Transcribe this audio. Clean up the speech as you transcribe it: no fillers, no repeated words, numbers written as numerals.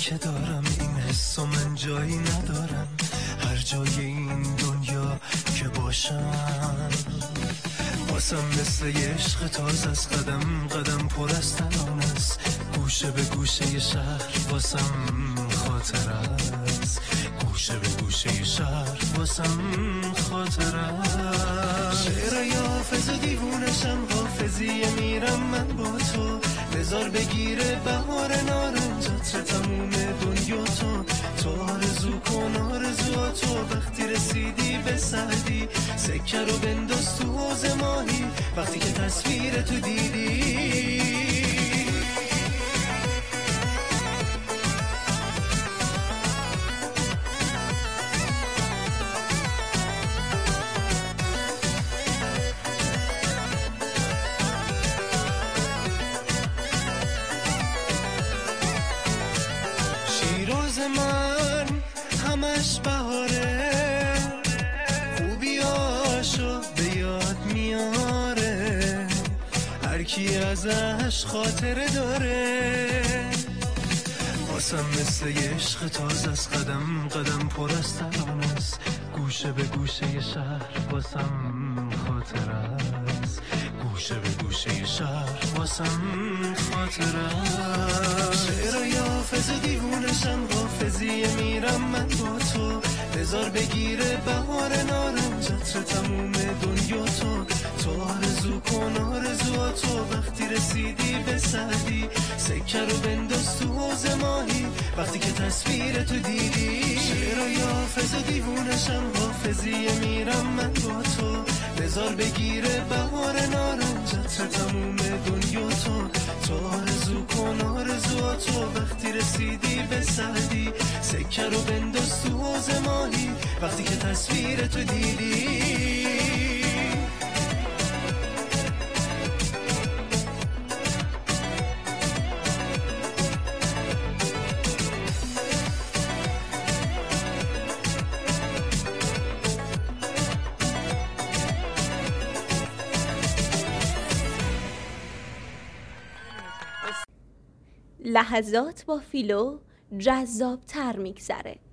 که دارم این حس و من جایی ندارم هر جای این دنیا که باشم. واسم مثل یه عشق تازه از قدم قدم پر از ترانه است. گوشه به گوشه شهر واسم خاطر است. گوشه به گوشه شهر واسم خاطر است. شعر حافظ و دیوونشم حافظیه میرم من با تو. بذار بگیره بهار نارنجات تموم دنیا تو آرزو کن آرزواتو. وقتی رسیدی به سعدی سکه رو بنداز تو حوض ماهی. وقتی که تصویر تو دیدی شیراز من همش بهاره خوبیاشو به یاد میاره هر کی ازش خاطره داره. واسم مثل یه عشق تازه از قدم قدم پر از ترانه است. گوشه به گوشه شهر واسم خاطر است. گوشه به گوشه شهر واسم خاطر است. شعر حافظ و دیوونشم حافظیه میرم من با تو. بذار بگیره بهار نارنجات تموم دنیا تو آرزو کن آرزواتو. وقتی رسیدی به سعدی سکه رو بنداز تو حوض ماهی. وقتی که تصویر تو دیدی شعر حافظ و دیوونشم حافظیه میرم من با تو. بذار بگیره بهار نارنجات تموم دنیا تو آرزو کن آرزواتو. وقتی رسیدی به سعدی سکه رو بنداز تو حوض ماهی. وقتی که تصویر تو دیدی لحظات با فیلو جذاب تر میگذره.